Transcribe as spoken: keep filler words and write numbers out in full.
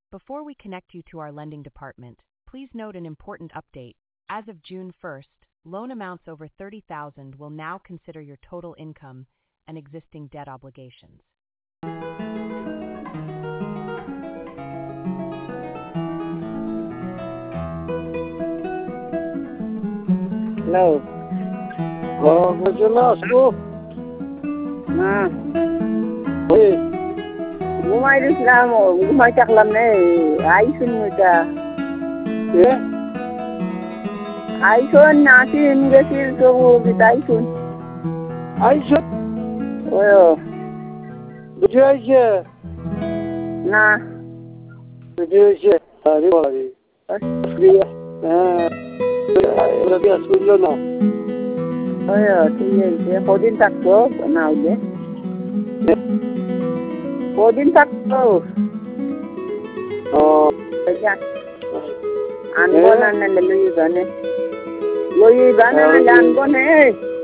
Before we connect you to our lending department, please note an important update. As of June first, loan amounts over thirty thousand dollars will now consider your total income and existing debt obligations. Hello. Oh, Gajala, school. Ah, Hey, umayos lang mo. Umaytak lang na eh. Ayusin mo siya. yeah. Ayusin natin gasil ko kita ayusin. Ayşe, Oo. Gece Ayşe. Na. Gece Ayşe. Hadi bari. Asliye. Ha. Buraya school'da na. Oo, sige. Podin takto. Na ulit. Podin takto. Oh. Kaya. Ano na na luyi ba ne? Luyi ba na na ko ne?